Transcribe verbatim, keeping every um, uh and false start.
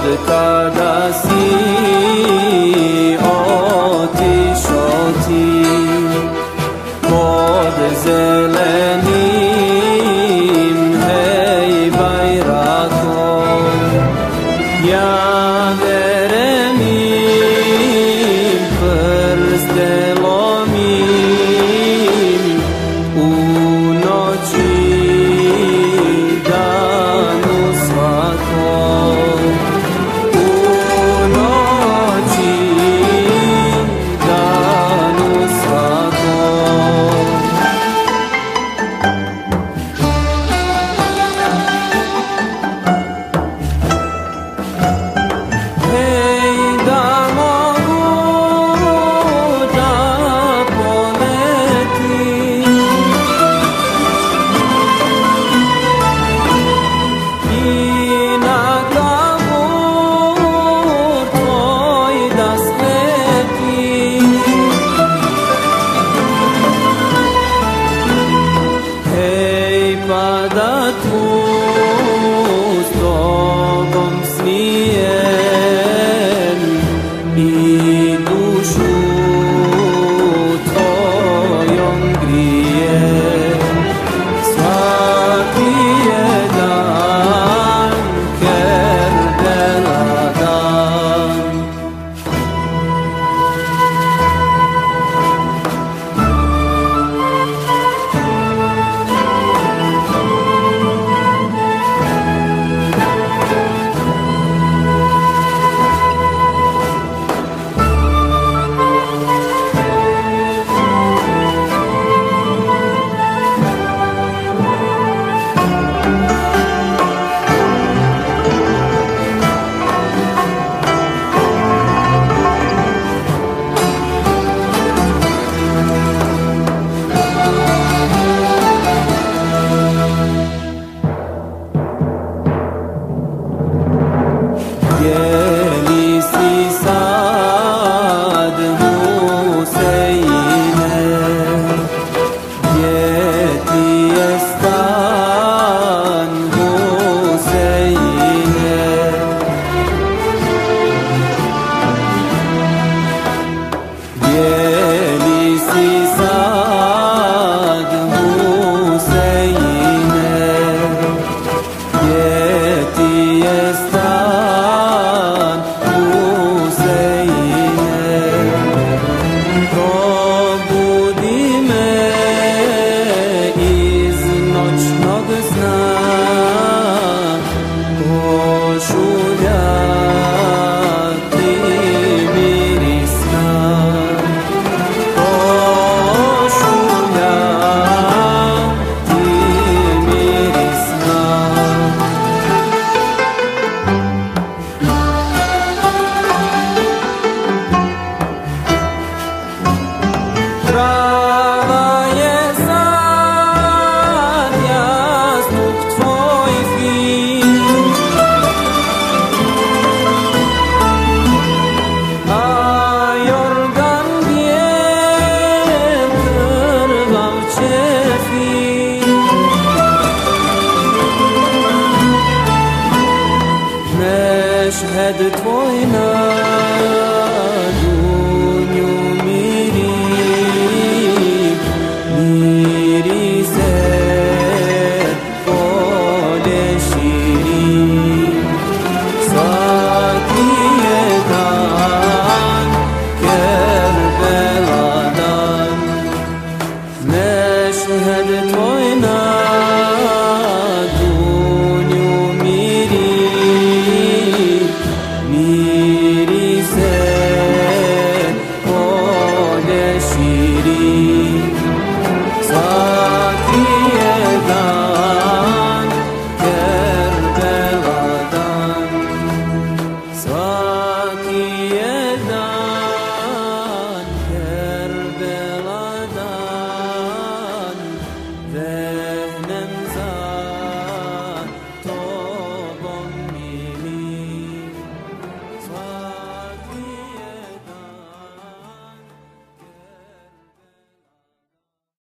kada si otišao ti pod zelenim hej bajrakom, ja verenim prste lomim u noći danu svakom, u noći danu svakom. Hej, da mogu da poletim i na kabur tvoj da sletim. Hej, pa da tu s tobom smijem i dušu tvojom grijem. Svaki je dan kerdela dan. Gdje li si sad, Huseine? Gdje ti je stan, Huseine? Gdje li si sad, Huseine? Gdje ti je stan, Huseine? Probudi me iz noćnog sna, pošuljati mirisna, pošuljati mirisna. Trava je sad jastuk tvoj fin, a jorgan bijel krvav ćefin. Mešhed tvoj